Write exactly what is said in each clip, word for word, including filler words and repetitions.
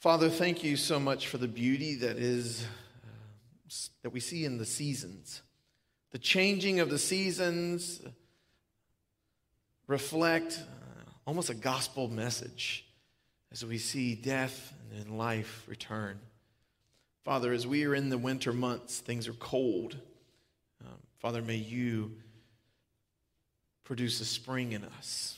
Father, thank you so much for the beauty that is uh, that we see in the seasons. The changing of the seasons reflect uh, almost a gospel message as we see death and then life return. Father, as we are in the winter months, things are cold. Um, Father, may you produce a spring in us,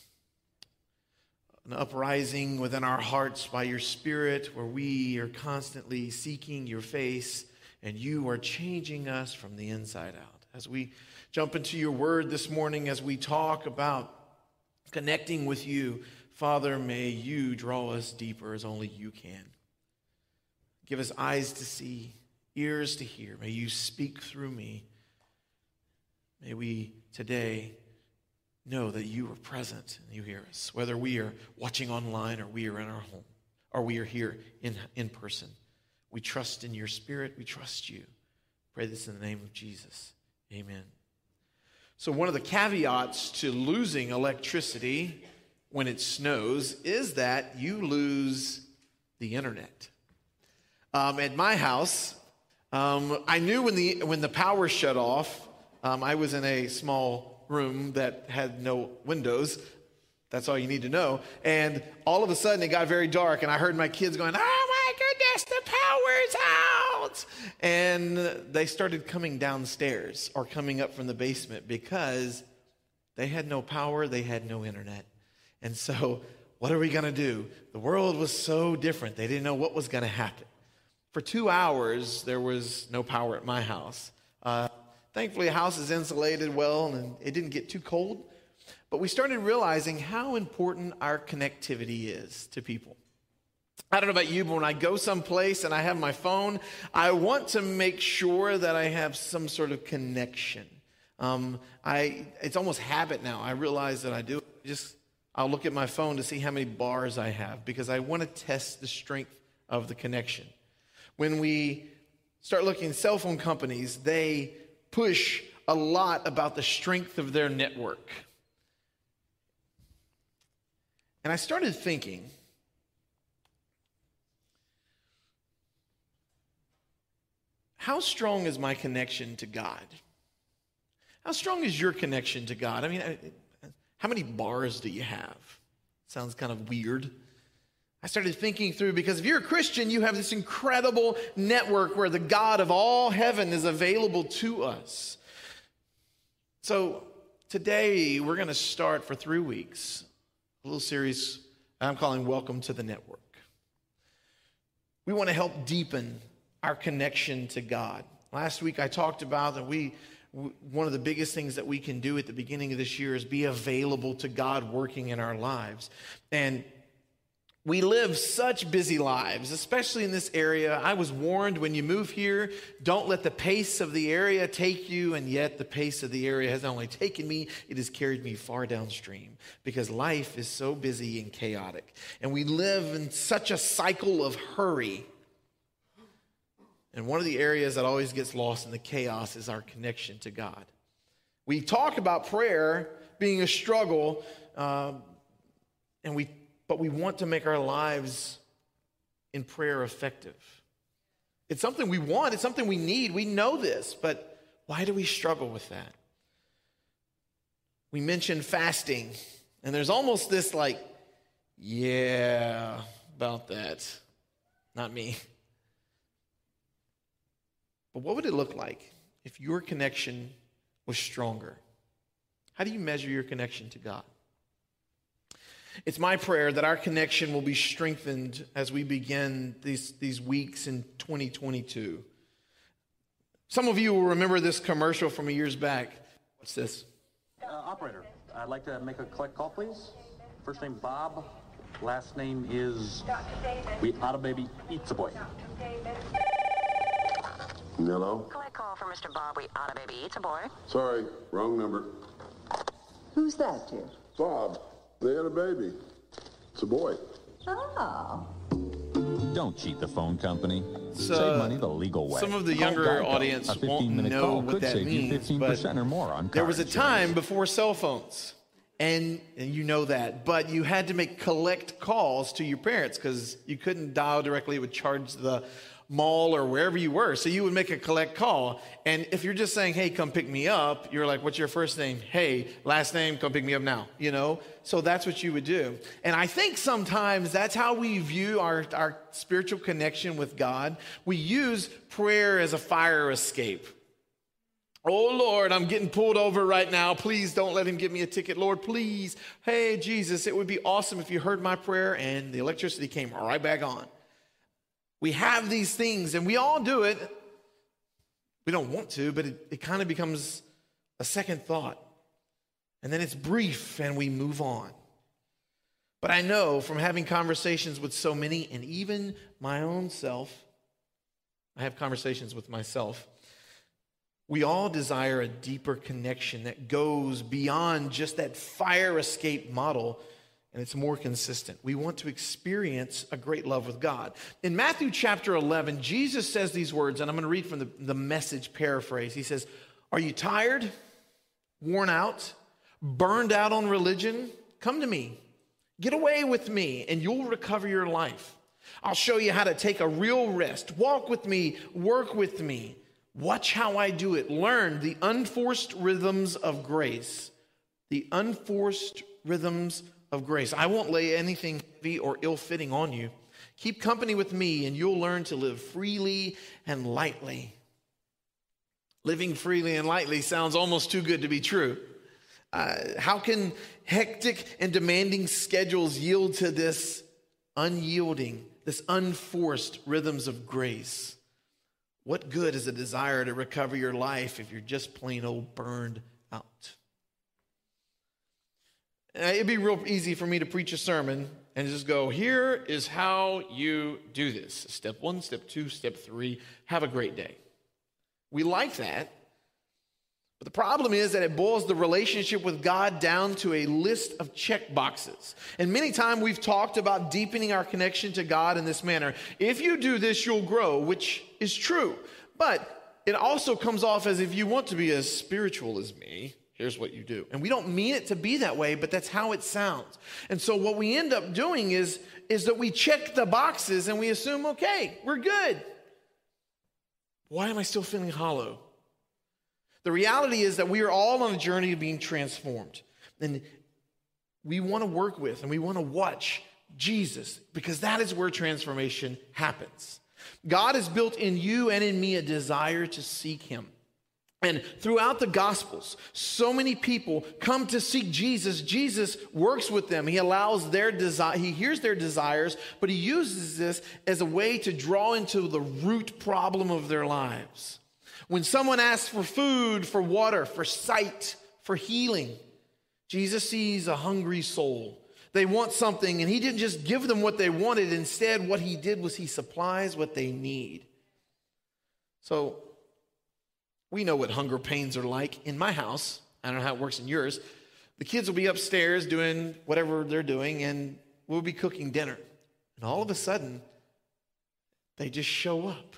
an uprising within our hearts by your Spirit, where we are constantly seeking your face and you are changing us from the inside out. As we jump into your word this morning, as we talk about connecting with you, Father, may you draw us deeper as only you can. Give us eyes to see, ears to hear. May you speak through me. May we today know that you are present and you hear us, whether we are watching online or we are in our home or we are here in, in person. We trust in your Spirit. We trust you. Pray this in the name of Jesus. Amen. So one of the caveats to losing electricity when it snows is that you lose the internet. Um, at my house, um, I knew when the when the power shut off. Um, I was in a small room that had no windows. That's all you need to know. And all of a sudden it got very dark and I heard my kids going, "Oh my goodness, the power's out." And they started coming downstairs or coming up from the basement because they had no power, they had no internet. And so what are we going to do? The world was so different. They didn't know what was going to happen. For two hours, there was no power at my house. Uh, Thankfully, the house is insulated well, and it didn't get too cold. But we started realizing how important our connectivity is to people. I don't know about you, but when I go someplace and I have my phone, I want to make sure that I have some sort of connection. Um, I it's almost habit now. I realize that I do it. Just I'll look at my phone to see how many bars I have because I want to test the strength of the connection. When we start looking at cell phone companies, they push a lot about the strength of their network. And I started thinking, how strong is my connection to God? How strong is your connection to God? I mean, how many bars do you have? Sounds kind of weird. I started thinking through, because if you're a Christian, you have this incredible network where the God of all heaven is available to us. So today we're going to start for three weeks, a little series I'm calling Welcome to the Network. We want to help deepen our connection to God. Last week I talked about that we, one of the biggest things that we can do at the beginning of this year is be available to God working in our lives. And we live such busy lives, especially in this area. I was warned when you move here, don't let the pace of the area take you, and yet the pace of the area has not only taken me, it has carried me far downstream because life is so busy and chaotic. And we live in such a cycle of hurry. And one of the areas that always gets lost in the chaos is our connection to God. We talk about prayer being a struggle, uh, and we But we want to make our lives in prayer effective. It's something we want. It's something we need. We know this, but why do we struggle with that? We mentioned fasting, and there's almost this like, yeah, about that. Not me. But what would it look like if your connection was stronger? How do you measure your connection to God? It's my prayer that our connection will be strengthened as we begin these, these weeks in twenty twenty-two. Some of you will remember this commercial from years back. What's this? Uh, operator, I'd like to make a collect call, please. First name Bob, last name is We Oughta Baby Eats a Boy. Hello? Collect call for Mister Bob. We Oughta Baby Eats a Boy. Sorry, wrong number. Who's that, dear? Bob, they had a baby. It's a boy. Oh. Don't cheat the phone company. So, save money the legal way. Some of the Call younger Geico. audience A won't fifteen minute know call what could that save you means, fifteen but percent or more on car there was a insurance. time before cell phones, And, and you know that. But you had to make collect calls to your parents because you couldn't dial directly. It would charge the mall or wherever you were. So you would make a collect call. And if you're just saying, hey, come pick me up, you're like, what's your first name? Hey, last name, come pick me up now, you know? So that's what you would do. And I think sometimes that's how we view our, our spiritual connection with God. We use prayer as a fire escape. Oh, Lord, I'm getting pulled over right now. Please don't let him give me a ticket. Lord, please. Hey, Jesus, it would be awesome if you heard my prayer and the electricity came right back on. We have these things, and we all do it. We don't want to, but it, it kind of becomes a second thought. And then it's brief, and we move on. But I know from having conversations with so many, and even my own self, I have conversations with myself, we all desire a deeper connection that goes beyond just that fire escape model, and it's more consistent. We want to experience a great love with God. In Matthew chapter eleven, Jesus says these words, and I'm going to read from the, the Message paraphrase. He says, are you tired, worn out, burned out on religion? Come to me. Get away with me, and you'll recover your life. I'll show you how to take a real rest. Walk with me, work with me. Watch how I do it. Learn the unforced rhythms of grace. The unforced rhythms of grace. I won't lay anything heavy or ill-fitting on you. Keep company with me, and you'll learn to live freely and lightly. Living freely and lightly sounds almost too good to be true. Uh, how can hectic and demanding schedules yield to this unyielding, this unforced rhythms of grace? What good is a desire to recover your life if you're just plain old burned out? It'd be real easy for me to preach a sermon and just go, here is how you do this. Step one, step two, step three. Have a great day. We like that. But the problem is that it boils the relationship with God down to a list of check boxes. And many times we've talked about deepening our connection to God in this manner. If you do this, you'll grow, which is true. But it also comes off as if you want to be as spiritual as me, here's what you do. And we don't mean it to be that way, but that's how it sounds. And so what we end up doing is, is that we check the boxes and we assume, okay, we're good. Why am I still feeling hollow? The reality is that we are all on a journey of being transformed. And we want to work with and we want to watch Jesus because that is where transformation happens. God has built in you and in me a desire to seek him. And throughout the Gospels, so many people come to seek Jesus. Jesus works with them. He allows their desire, he hears their desires, but he uses this as a way to draw into the root problem of their lives. When someone asks for food, for water, for sight, for healing, Jesus sees a hungry soul. They want something, and he didn't just give them what they wanted. Instead, what he did was he supplies what they need. So, we know what hunger pains are like in my house. I don't know how it works in yours. The kids will be upstairs doing whatever they're doing, and we'll be cooking dinner. And all of a sudden, they just show up.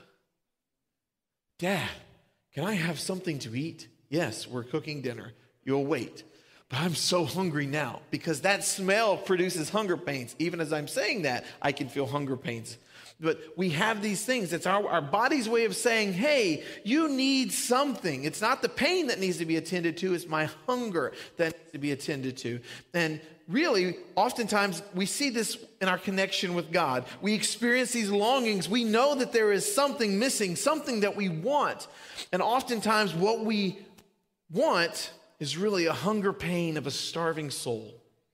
Dad, can I have something to eat? Yes, we're cooking dinner. You'll wait. But I'm so hungry now because that smell produces hunger pains. Even as I'm saying that, I can feel hunger pains. But we have these things. It's our, our body's way of saying, hey, you need something. It's not the pain that needs to be attended to. It's my hunger that needs to be attended to. And really, oftentimes, we see this in our connection with God. We experience these longings. We know that there is something missing, something that we want. And oftentimes, what we want is really a hunger pain of a starving soul.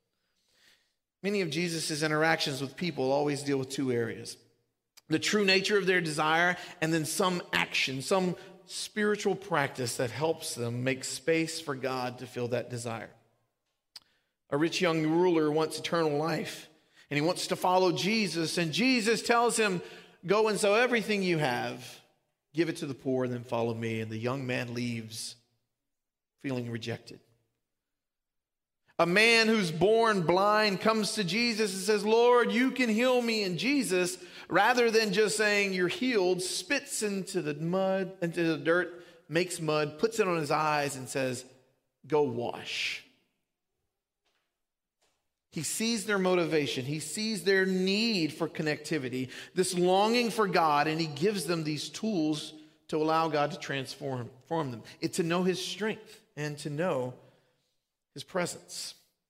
Many of Jesus' interactions with people always deal with two areas. The true nature of their desire, and then some action, some spiritual practice that helps them make space for God to fill that desire. A rich young ruler wants eternal life, and he wants to follow Jesus, and Jesus tells him, go and sell everything you have, give it to the poor, and then follow me. And the young man leaves feeling rejected. A man who's born blind comes to Jesus and says, Lord, you can heal me. And Jesus, rather than just saying you're healed, spits into the mud, into the dirt, makes mud, puts it on his eyes and says, go wash. He sees their motivation. He sees their need for connectivity, this longing for God, and he gives them these tools to allow God to transform, transform them. It's to know his strength and to know his presence.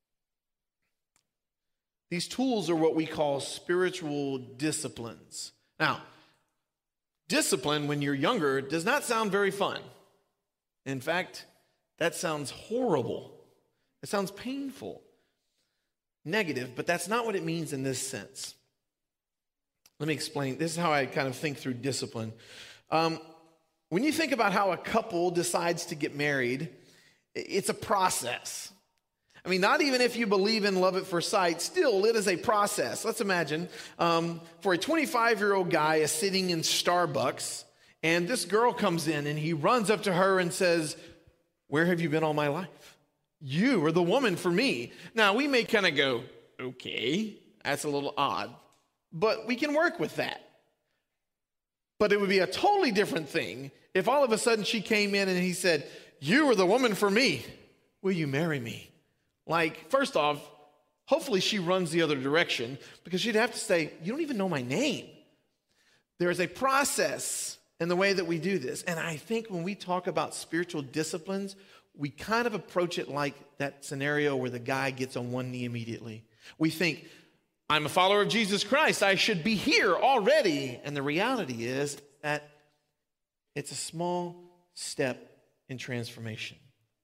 These tools are what we call spiritual disciplines. Now, discipline when you're younger does not sound very fun. In fact, that sounds horrible. It sounds painful, negative, but that's not what it means in this sense. Let me explain. This is how I kind of think through discipline. Um, when you think about how a couple decides to get married, it's a process. I mean, not even if you believe in love at first sight, still it is a process. Let's imagine um, for a twenty-five-year-old guy is sitting in Starbucks, and this girl comes in, and he runs up to her and says, "Where have you been all my life? You are the woman for me." Now, we may kind of go, okay, that's a little odd, but we can work with that. But it would be a totally different thing if all of a sudden she came in and he said, "You are the woman for me. Will you marry me?" Like, first off, hopefully she runs the other direction because she'd have to say, "You don't even know my name." There is a process in the way that we do this. And I think when we talk about spiritual disciplines, we kind of approach it like that scenario where the guy gets on one knee immediately. We think, I'm a follower of Jesus Christ. I should be here already. And the reality is that it's a small step in transformation.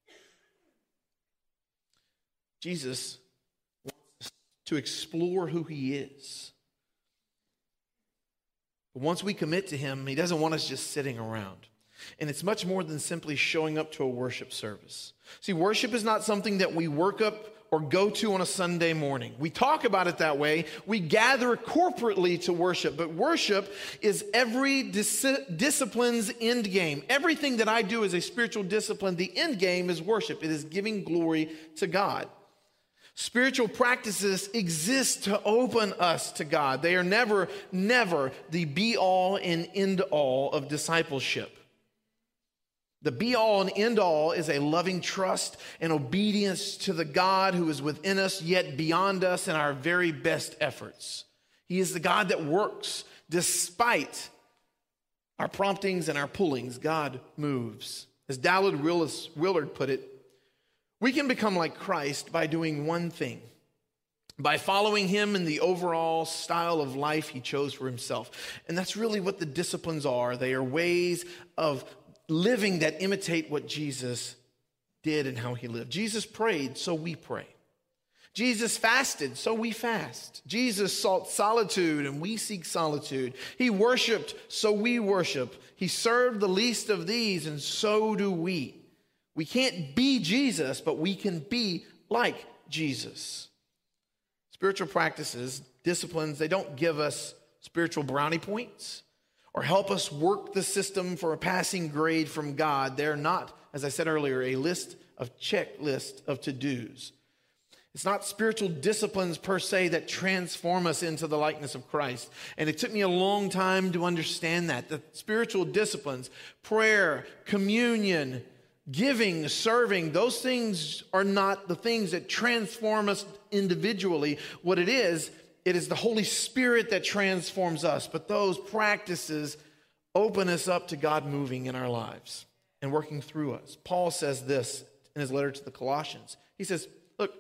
Jesus wants us to explore who he is. But once we commit to him, he doesn't want us just sitting around. And it's much more than simply showing up to a worship service. See, worship is not something that we work up or go to on a Sunday morning. We talk about it that way. We gather corporately to worship. But worship is every dis- discipline's end game. Everything that I do is a spiritual discipline. The end game is worship. It is giving glory to God. Spiritual practices exist to open us to God. They are never, never the be-all and end-all of discipleship. The be-all and end-all is a loving trust and obedience to the God who is within us, yet beyond us in our very best efforts. He is the God that works despite our promptings and our pullings. God moves. As Dallard Willard put it, we can become like Christ by doing one thing, by following him in the overall style of life he chose for himself. And that's really what the disciplines are. They are ways of living that imitate what Jesus did and how he lived. Jesus prayed, so we pray. Jesus fasted, so we fast. Jesus sought solitude, and we seek solitude. He worshiped, so we worship. He served the least of these, and so do we. We can't be Jesus, but we can be like Jesus. Spiritual practices, disciplines, they don't give us spiritual brownie points or help us work the system for a passing grade from God. They're not, as I said earlier, a list of checklist of to-dos. It's not spiritual disciplines per se that transform us into the likeness of Christ. And it took me a long time to understand that. The spiritual disciplines, prayer, communion, giving, serving, those things are not the things that transform us individually. What it is, it is the Holy Spirit that transforms us. But those practices open us up to God moving in our lives and working through us. Paul says this in his letter to the Colossians. He says, look,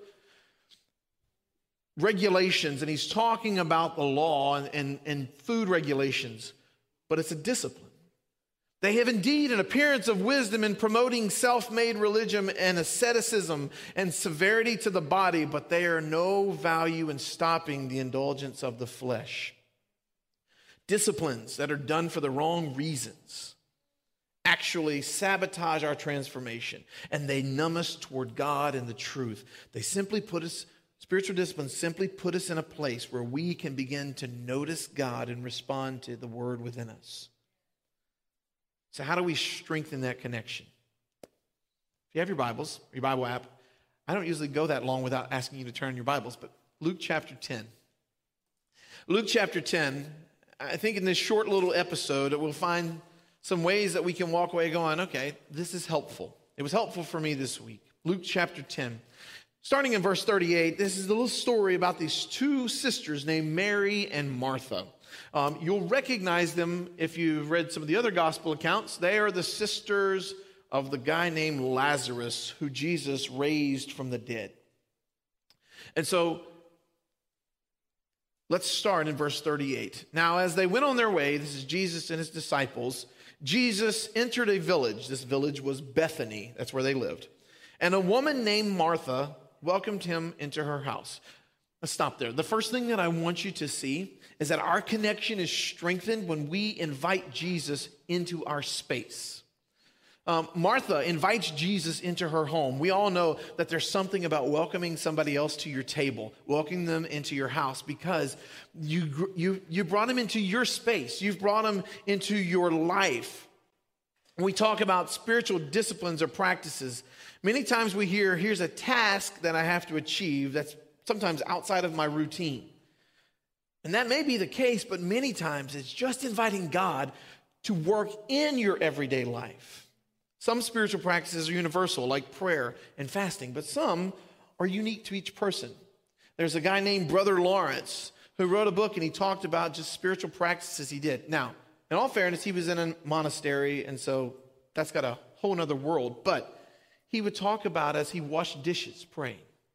regulations, and he's talking about the law and, and, and food regulations, but it's a discipline. They have indeed an appearance of wisdom in promoting self-made religion and asceticism and severity to the body, but they are no value in stopping the indulgence of the flesh. Disciplines that are done for the wrong reasons actually sabotage our transformation, and they numb us toward God and the truth. They simply put us, spiritual disciplines simply put us in a place where we can begin to notice God and respond to the word within us. So how do we strengthen that connection? If you have your Bibles, your Bible app, I don't usually go that long without asking you to turn your Bibles, but Luke chapter ten. Luke chapter ten, I think in this short little episode, we'll find some ways that we can walk away going, okay, this is helpful. It was helpful for me this week. Luke chapter ten. Starting in verse thirty-eight, this is a little story about these two sisters named Mary and Martha. Um, you'll recognize them if you've read some of the other gospel accounts. They are the sisters of the guy named Lazarus, who Jesus raised from the dead. And so, let's start in verse thirty-eight. Now, as they went on their way, this is Jesus and his disciples, Jesus entered a village. This village was Bethany. That's where they lived. And a woman named Martha welcomed him into her house. Let's stop there. The first thing that I want you to see is that our connection is strengthened when we invite Jesus into our space. Um, Martha invites Jesus into her home. We all know that there's something about welcoming somebody else to your table, welcoming them into your house, because you, you, you brought them into your space. You've brought them into your life. When we talk about spiritual disciplines or practices, many times we hear, here's a task that I have to achieve that's sometimes outside of my routine. And that may be the case, but many times it's just inviting God to work in your everyday life. Some spiritual practices are universal, like prayer and fasting, but some are unique to each person. There's a guy named Brother Lawrence who wrote a book, and he talked about just spiritual practices he did. Now, in all fairness, he was in a monastery, and so that's got a whole other world, but he would talk about as he washed dishes, praying.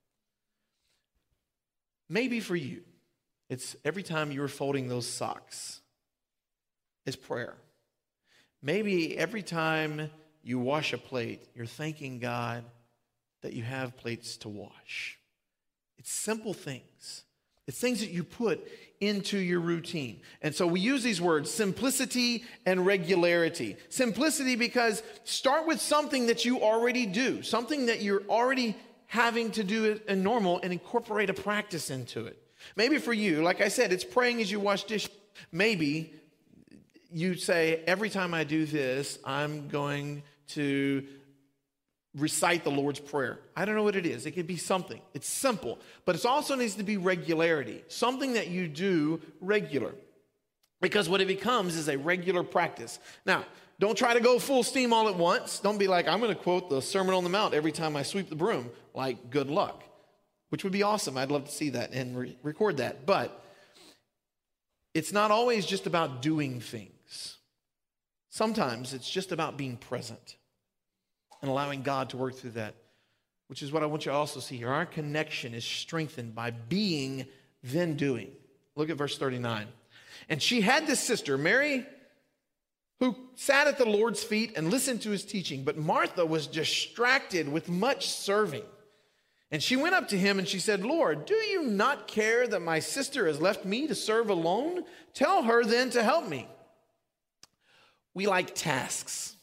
Maybe for you, it's every time you were folding those socks, it's prayer. Maybe every time you wash a plate, you're thanking God that you have plates to wash. It's simple things. It's things that you put into your routine. And so we use these words, simplicity and regularity. Simplicity because start with something that you already do, something that you're already having to do in normal, and incorporate a practice into it. Maybe for you, like I said, it's praying as you wash dishes. Maybe you say, every time I do this, I'm going to recite the Lord's Prayer. I don't know what it is. It could be something. It's simple, but it also needs to be regularity, something that you do regular, because what it becomes is a regular practice. Now, don't try to go full steam all at once. Don't be like, I'm going to quote the Sermon on the Mount every time I sweep the broom. Like, good luck, which would be awesome. I'd love to see that and re- record that. But it's not always just about doing things. Sometimes it's just about being present and allowing God to work through that, which is what I want you to also see here. Our connection is strengthened by being, then doing. Look at verse thirty-nine. And she had this sister, Mary, who sat at the Lord's feet and listened to his teaching. But Martha was distracted with much serving. And she went up to him and she said, Lord, do you not care that my sister has left me to serve alone? Tell her then to help me. We like tasks.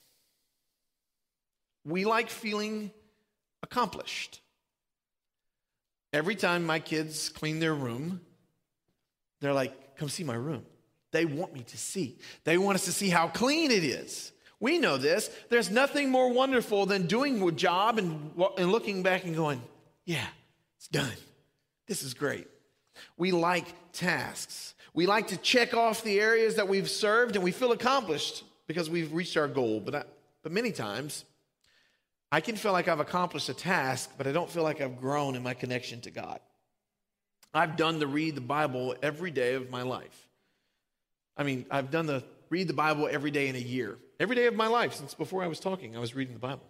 We like feeling accomplished. Every time my kids clean their room, they're like, come see my room. They want me to see. They want us to see how clean it is. We know this. There's nothing more wonderful than doing a job and, and looking back and going, yeah, it's done. This is great. We like tasks. We like to check off the areas that we've served, and we feel accomplished because we've reached our goal. But, I, but many times, I can feel like I've accomplished a task, but I don't feel like I've grown in my connection to God. I've done the read the Bible every day of my life. I mean, I've done the read the Bible every day in a year. Every day of my life since before I was talking, I was reading the Bible.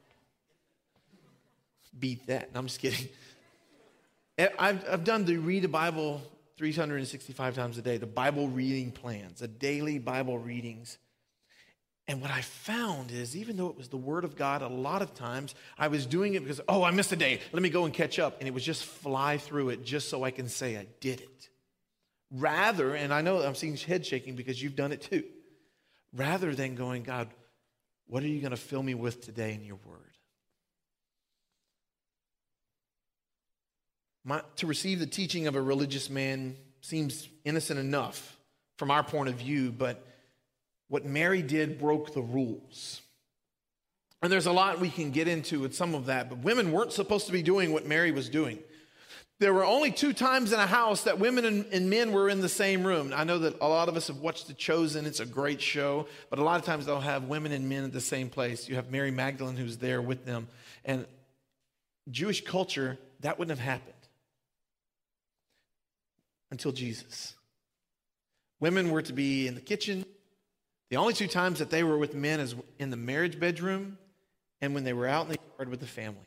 Beat that. No, I'm just kidding. I've, I've done the read the Bible three hundred sixty-five times a day, the Bible reading plans, the daily Bible readings. And what I found is, even though it was the Word of God, a lot of times I was doing it because, oh, I missed a day. Let me go and catch up. And it was just fly through it just so I can say I did it. Rather, and I know I'm seeing head shaking because you've done it too, rather than going, God, what are you going to fill me with today in your Word? My, to receive the teaching of a religious man seems innocent enough from our point of view, but what Mary did broke the rules. And there's a lot we can get into with some of that, but women weren't supposed to be doing what Mary was doing. There were only two times in a house that women and, and men were in the same room. I know that a lot of us have watched The Chosen. It's a great show, but a lot of times they'll have women and men at the same place. You have Mary Magdalene who's there with them. And Jewish culture, that wouldn't have happened until Jesus. Women were to be in the kitchen. The only two times that they were with men is in the marriage bedroom and when they were out in the yard with the family.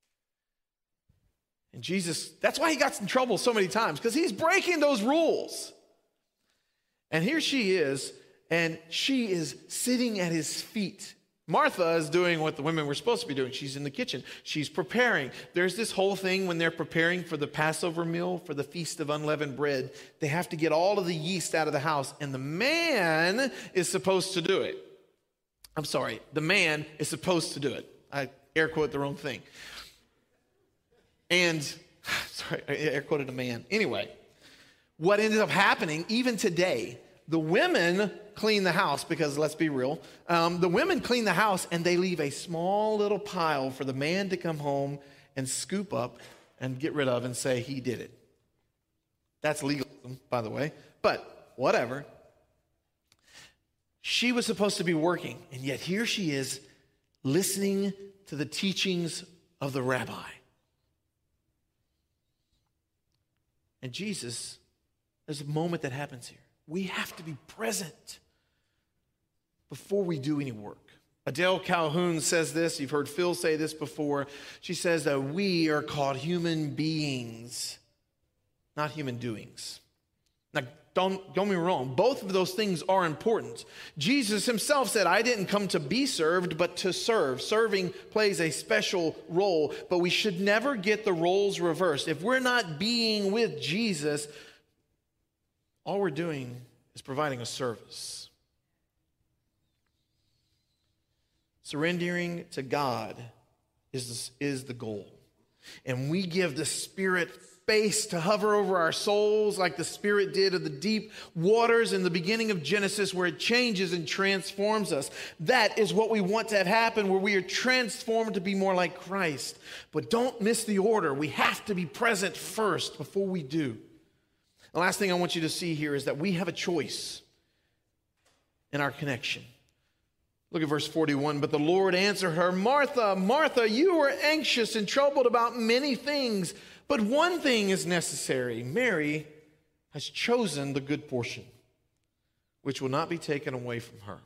And Jesus, that's why he got in trouble so many times, because he's breaking those rules. And here she is, and she is sitting at his feet. Martha is doing what the women were supposed to be doing. She's in the kitchen. She's preparing. There's this whole thing when they're preparing for the Passover meal, for the Feast of Unleavened Bread. They have to get all of the yeast out of the house, and the man is supposed to do it. I'm sorry, the man is supposed to do it. I air quote the wrong thing. And, sorry, I air quoted a man. Anyway, what ended up happening, even today, the women clean the house, because let's be real, um, the women clean the house and they leave a small little pile for the man to come home and scoop up and get rid of and say he did it. That's legalism, by the way, but whatever. She was supposed to be working, and yet here she is listening to the teachings of the rabbi. And Jesus, there's a moment that happens here. We have to be present before we do any work. Adele Calhoun says this. You've heard Phil say this before. She says that we are called human beings, not human doings. Now, don't get me wrong. Both of those things are important. Jesus himself said, I didn't come to be served, but to serve. Serving plays a special role, but we should never get the roles reversed. If we're not being with Jesus, all we're doing is providing a service. Surrendering to God is, is the goal. And we give the Spirit space to hover over our souls like the Spirit did of the deep waters in the beginning of Genesis, where it changes and transforms us. That is what we want to have happen, where we are transformed to be more like Christ. But don't miss the order. We have to be present first before we do. The last thing I want you to see here is that we have a choice in our connection. Look at verse forty-one. But the Lord answered her, Martha, Martha, you are anxious and troubled about many things, but one thing is necessary. Mary has chosen the good portion, which will not be taken away from her.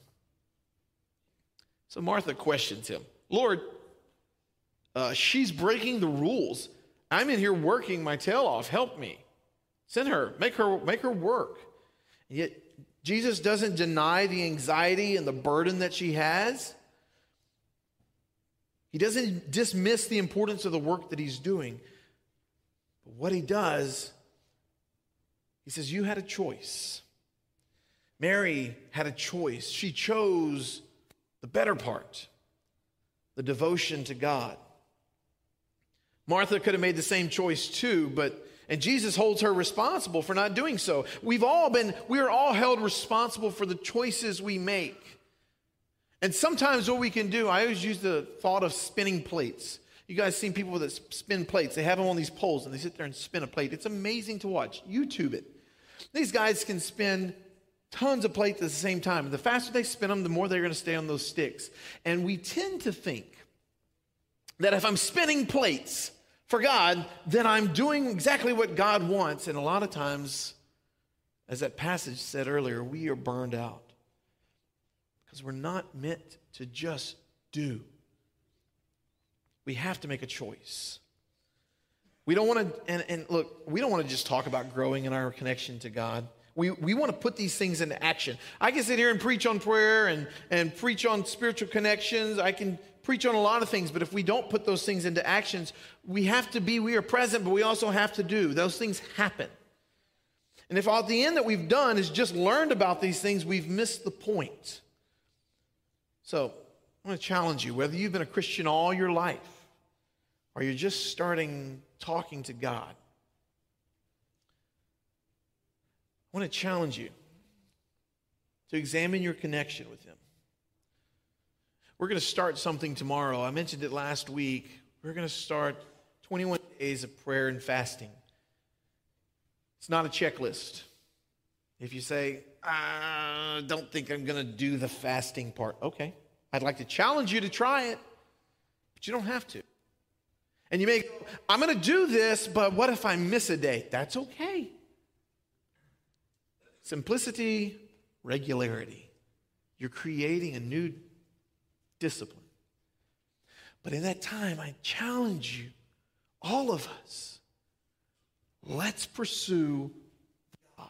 So Martha questions him. Lord, uh, she's breaking the rules. I'm in here working my tail off. Help me. Send her. Make her, make her work. And yet Jesus doesn't deny the anxiety and the burden that she has. He doesn't dismiss the importance of the work that he's doing. But what he does, he says, you had a choice. Mary had a choice. She chose the better part, the devotion to God. Martha could have made the same choice too, but and Jesus holds her responsible for not doing so. We've all been, we are all held responsible for the choices we make. And sometimes what we can do, I always use the thought of spinning plates. You guys seen people that spin plates. They have them on these poles and they sit there and spin a plate. It's amazing to watch. YouTube it. These guys can spin tons of plates at the same time. The faster they spin them, the more they're going to stay on those sticks. And we tend to think that if I'm spinning plates for God, then I'm doing exactly what God wants. And a lot of times, as that passage said earlier, we are burned out because we're not meant to just do. We have to make a choice. We don't want to, and, and look, we don't want to just talk about growing in our connection to God. We we want to put these things into action. I can sit here and preach on prayer and, and preach on spiritual connections. I can preach on a lot of things, but if we don't put those things into actions, we have to be, we are present, but we also have to do. Those things happen. And if at the end that we've done is just learned about these things, we've missed the point. So I want to challenge you, whether you've been a Christian all your life or you're just starting talking to God, I want to challenge you to examine your connection with Him. We're going to start something tomorrow. I mentioned it last week. We're going to start twenty-one days of prayer and fasting. It's not a checklist. If you say, I don't think I'm going to do the fasting part, okay. I'd like to challenge you to try it, but you don't have to. And you may go, I'm going to do this, but what if I miss a day? That's okay. Simplicity, regularity. You're creating a new discipline. But in that time, I challenge you, all of us, let's pursue God.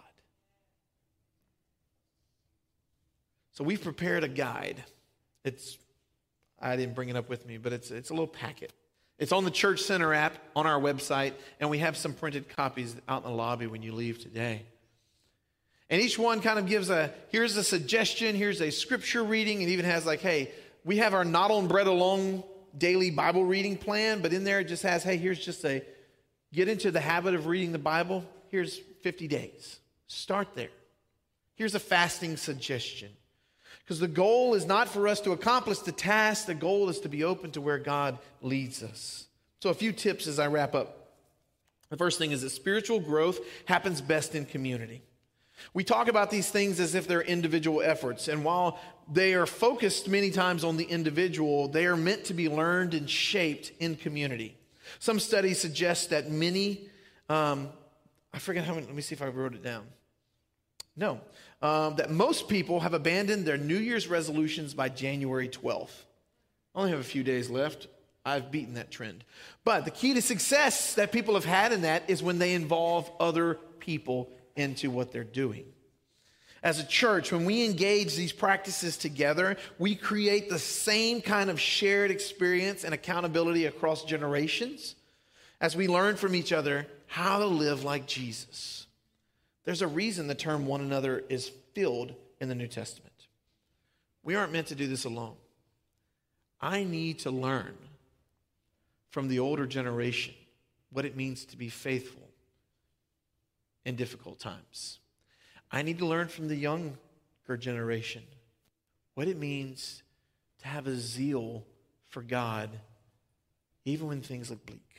So we've prepared a guide. It's, I didn't bring it up with me, but it's, it's a little packet. It's on the Church Center app on our website, and we have some printed copies out in the lobby when you leave today. And each one kind of gives a, here's a suggestion, here's a scripture reading, and even has like, hey, we have our Not on Bread Alone daily Bible reading plan, but in there it just has, hey, here's just a, get into the habit of reading the Bible. Here's fifty days. Start there. Here's a fasting suggestion. Because the goal is not for us to accomplish the task. The goal is to be open to where God leads us. So a few tips as I wrap up. The first thing is that spiritual growth happens best in community. We talk about these things as if they're individual efforts. And while they are focused many times on the individual, they are meant to be learned and shaped in community. Some studies suggest that many, um, I forget how many, let me see if I wrote it down. No, um, that most people have abandoned their New Year's resolutions by January twelfth. I only have a few days left. I've beaten that trend. But the key to success that people have had in that is when they involve other people into what they're doing. As a church, when we engage these practices together, we create the same kind of shared experience and accountability across generations as we learn from each other how to live like Jesus. There's a reason the term one another is filled in the New Testament. We aren't meant to do this alone. I need to learn from the older generation what it means to be faithful in difficult times. I need to learn from the younger generation what it means to have a zeal for God even when things look bleak.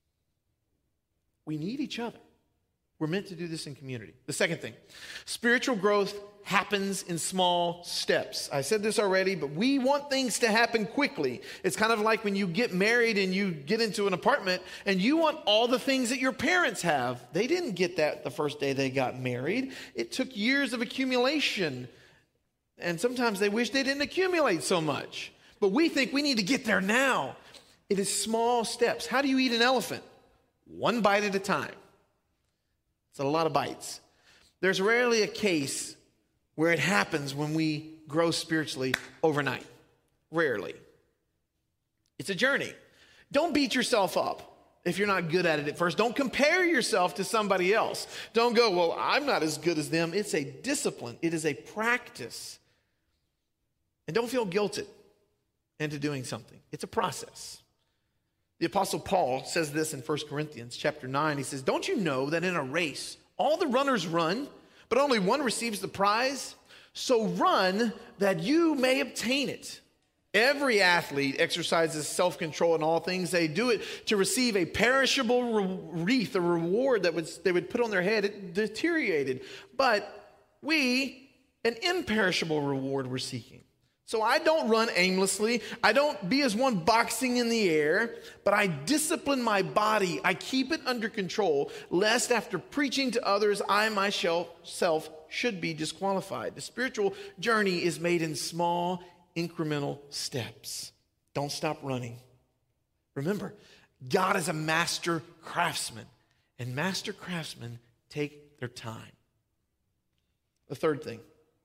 We need each other. We're meant to do this in community. The second thing, spiritual growth happens in small steps. I said this already, but we want things to happen quickly. It's kind of like when you get married and you get into an apartment and you want all the things that your parents have. They didn't get that the first day they got married. It took years of accumulation. And sometimes they wish they didn't accumulate so much. But we think we need to get there now. It is small steps. How do you eat an elephant? One bite at a time. It's a lot of bites. There's rarely a case where it happens when we grow spiritually overnight. Rarely. It's a journey. Don't beat yourself up if you're not good at it at first. Don't compare yourself to somebody else. Don't go, well, I'm not as good as them. It's a discipline. It is a practice. And don't feel guilted into doing something. It's a process. The Apostle Paul says this in First Corinthians chapter nine. He says, don't you know that in a race, all the runners run, but only one receives the prize? So run that you may obtain it. Every athlete exercises self-control in all things. They do it to receive a perishable wreath, a reward that would, they would put on their head. It deteriorated. But we, an imperishable reward we're seeking. So I don't run aimlessly. I don't be as one boxing in the air, but I discipline my body. I keep it under control, lest after preaching to others, I myself should be disqualified. The spiritual journey is made in small, incremental steps. Don't stop running. Remember, God is a master craftsman, and master craftsmen take their time. The third thing.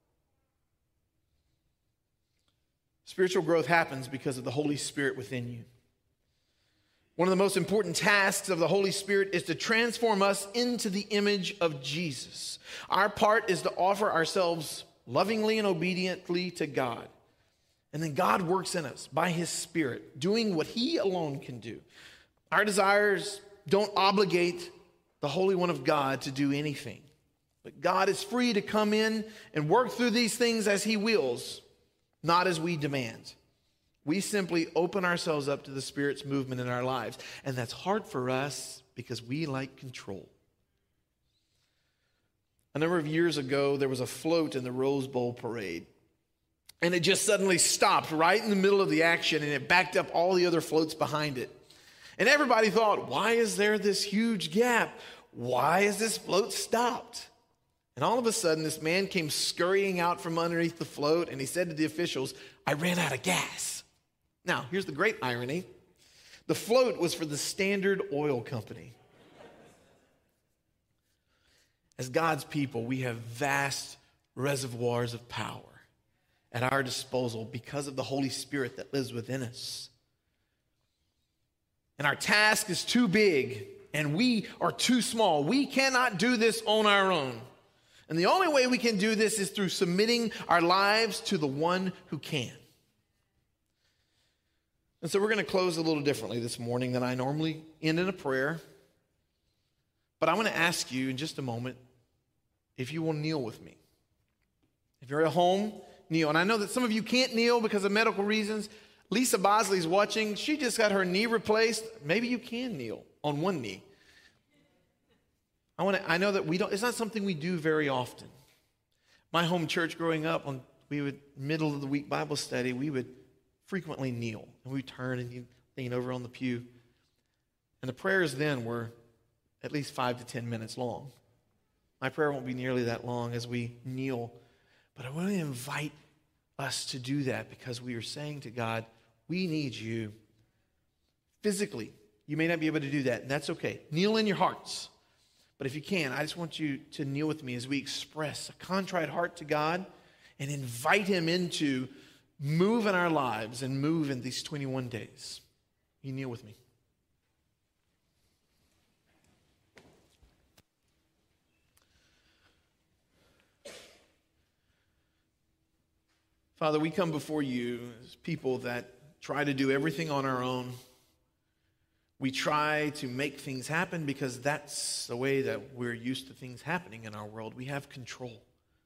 Spiritual growth happens because of the Holy Spirit within you. One of the most important tasks of the Holy Spirit is to transform us into the image of Jesus. Our part is to offer ourselves lovingly and obediently to God. And then God works in us by His Spirit, doing what He alone can do. Our desires don't obligate the Holy One of God to do anything. But God is free to come in and work through these things as He wills, not as we demand. We simply open ourselves up to the Spirit's movement in our lives. And that's hard for us because we like control. A number of years ago, there was a float in the Rose Bowl parade. And it just suddenly stopped right in the middle of the action, and it backed up all the other floats behind it. And everybody thought, why is there this huge gap? Why is this float stopped? And all of a sudden, this man came scurrying out from underneath the float, and he said to the officials, I ran out of gas. Now, here's the great irony. The float was for the Standard Oil Company. As God's people, we have vast reservoirs of power at our disposal because of the Holy Spirit that lives within us. And our task is too big, and we are too small. We cannot do this on our own. And the only way we can do this is through submitting our lives to the one who can. And so we're going to close a little differently this morning than I normally end in a prayer. But I want to ask you in just a moment if you will kneel with me. If you're at home, kneel. And I know that some of you can't kneel because of medical reasons. Lisa Bosley's watching. She just got her knee replaced. Maybe you can kneel on one knee. I want to. I know that we don't. It's not something we do very often. My home church growing up, on we would middle of the week Bible study, we would frequently kneel and we turn and you lean over on the pew, and the prayers then were at least five to ten minutes long. My prayer won't be nearly that long as we kneel, but I want to invite us to do that because we are saying to God, we need you physically. You may not be able to do that, and that's okay. Kneel in your hearts. But if you can, I just want you to kneel with me as we express a contrite heart to God and invite him into move in our lives and move in these twenty-one days. You kneel with me. Father, we come before you as people that try to do everything on our own. We try to make things happen because that's the way that we're used to things happening in our world. We have control.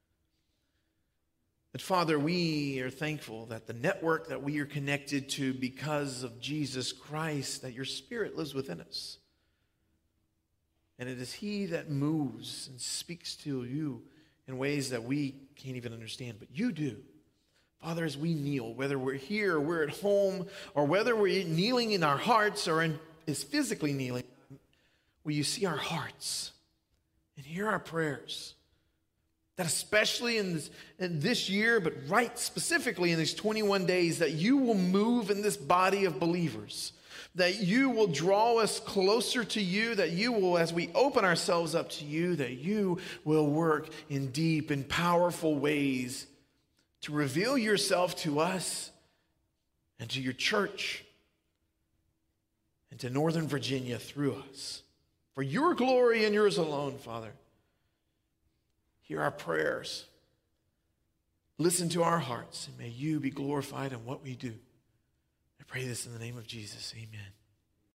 But Father, we are thankful that the network that we are connected to because of Jesus Christ, that your Spirit lives within us. And it is he that moves and speaks to you in ways that we can't even understand, but you do. Father, as we kneel, whether we're here or we're at home, or whether we're kneeling in our hearts or in, is physically kneeling, will you see our hearts and hear our prayers? That especially in this, in this year, but right specifically in these twenty-one days, that you will move in this body of believers, that you will draw us closer to you, that you will, as we open ourselves up to you, that you will work in deep and powerful ways to reveal yourself to us and to your church and to Northern Virginia through us. For your glory and yours alone, Father. Hear our prayers. Listen to our hearts, and may you be glorified in what we do. I pray this in the name of Jesus. Amen.